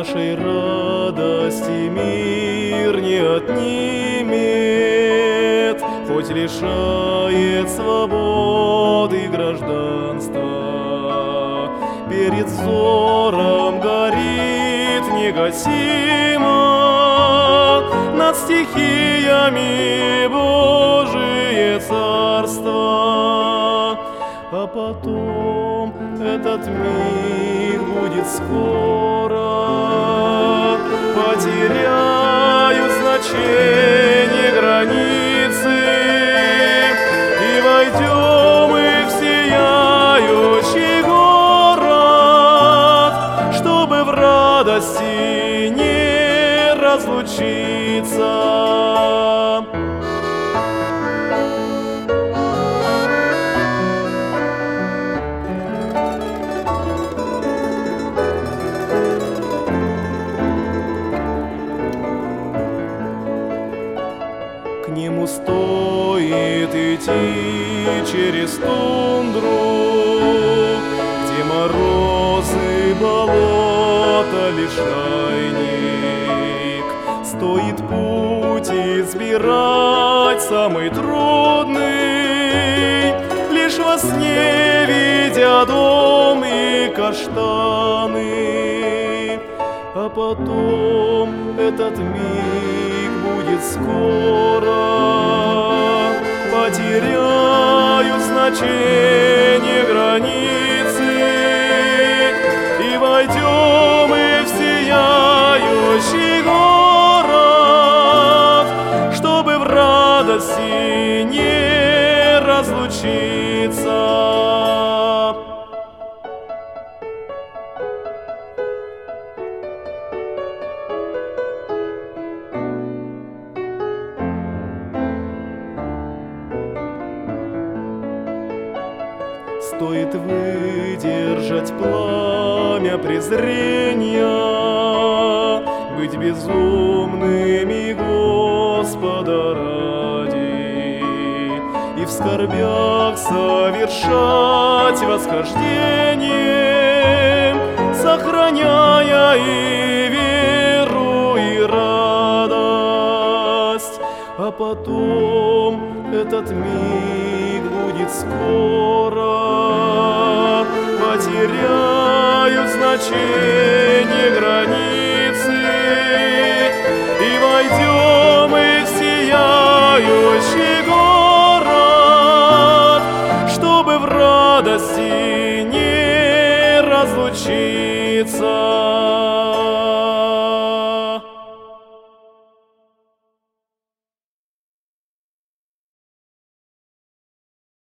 Нашей радости мир не отнимет, хоть лишает свободы гражданства. Перед взором горит негасимо над стихиями Божие царство. А потом этот миг будет скоро, потеряют значение границы, и войдем мы в сияющий город, чтобы в радости не разлучиться. К нему стоит идти через тундру, где морозы, болота, лишайник. Стоит путь избирать самый трудный, лишь во сне видя дом и каштаны. А потом этот миг будет скоро, потеряют значение границы, и войдем мы в сияющий город, чтобы в радости не разлучиться. Стоит выдержать пламя презрения, быть безумными Господа ради, и в скорбях совершать восхождение, сохраняя и веру, и радость. А потом этот миг будет скоро, потеряют значение границы, и войдем мы в сияющий город, чтобы в радости не разлучиться.